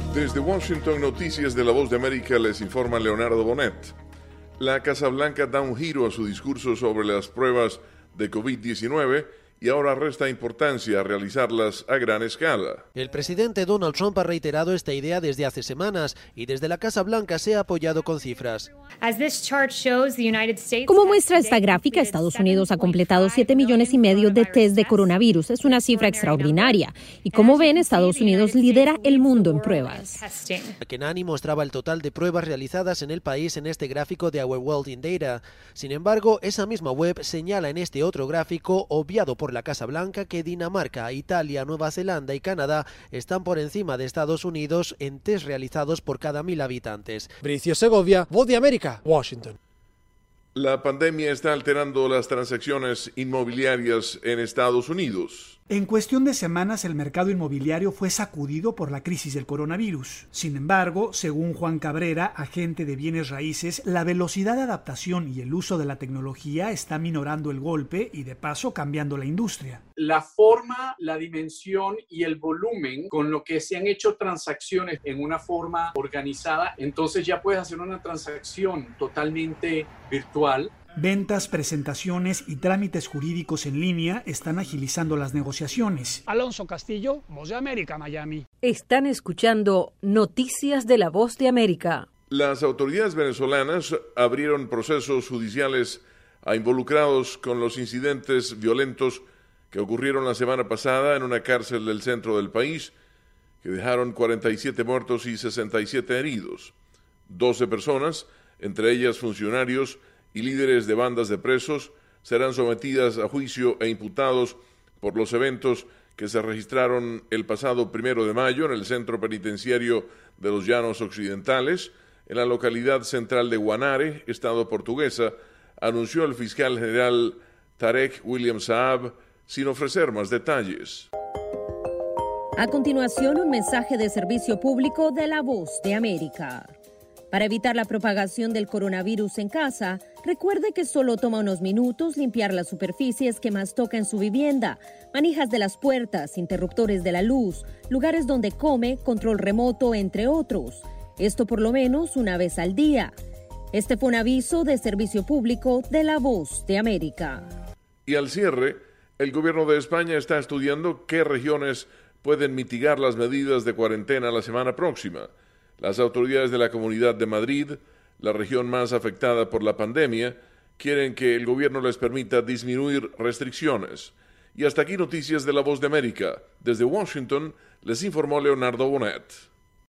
Desde Washington, Noticias de la Voz de América, les informa Leonardo Bonet. La Casa Blanca da un giro a su discurso sobre las pruebas de COVID-19 y ahora resta importancia a realizarlas a gran escala. El presidente Donald Trump ha reiterado esta idea desde hace semanas y desde la Casa Blanca se ha apoyado con cifras. Como muestra esta gráfica, Estados Unidos ha completado 7,5 millones de test de coronavirus. Es una cifra extraordinaria. Y como ven, Estados Unidos lidera el mundo en pruebas. Kenani mostraba el total de pruebas realizadas en el país en este gráfico de Our World in Data. Sin embargo, esa misma web señala en este otro gráfico, obviado por la Casa Blanca, que Dinamarca, Italia, Nueva Zelanda y Canadá están por encima de Estados Unidos en test realizados por cada 1.000 habitantes. Bricio Segovia, Voz de América, Washington. La pandemia está alterando las transacciones inmobiliarias en Estados Unidos. En cuestión de semanas, el mercado inmobiliario fue sacudido por la crisis del coronavirus. Sin embargo, según Juan Cabrera, agente de bienes raíces, la velocidad de adaptación y el uso de la tecnología está minorando el golpe y de paso cambiando la industria. La forma, la dimensión y el volumen con lo que se han hecho transacciones en una forma organizada, entonces ya puedes hacer una transacción totalmente virtual. Ventas, presentaciones y trámites jurídicos en línea están agilizando las negociaciones. Alonso Castillo, Voz de América, Miami. Están escuchando Noticias de la Voz de América. Las autoridades venezolanas abrieron procesos judiciales a involucrados con los incidentes violentos que ocurrieron la semana pasada en una cárcel del centro del país, que dejaron 47 muertos y 67 heridos. 12 personas, entre ellas funcionarios y líderes de bandas de presos, serán sometidas a juicio e imputados por los eventos que se registraron el pasado 1 de mayo en el centro penitenciario de los Llanos Occidentales, en la localidad central de Guanare, estado portuguesa, anunció el fiscal general Tarek William Saab, sin ofrecer más detalles. A continuación, un mensaje de servicio público de la Voz de América. Para evitar la propagación del coronavirus en casa, recuerde que solo toma unos minutos limpiar las superficies que más toca en su vivienda, manijas de las puertas, interruptores de la luz, lugares donde come, control remoto, entre otros. Esto por lo menos una vez al día. Este fue un aviso de servicio público de la Voz de América. Y al cierre, el gobierno de España está estudiando qué regiones pueden mitigar las medidas de cuarentena la semana próxima. Las autoridades de la Comunidad de Madrid, la región más afectada por la pandemia, quieren que el gobierno les permita disminuir restricciones. Y hasta aquí Noticias de la Voz de América. Desde Washington les informó Leonardo Bonet.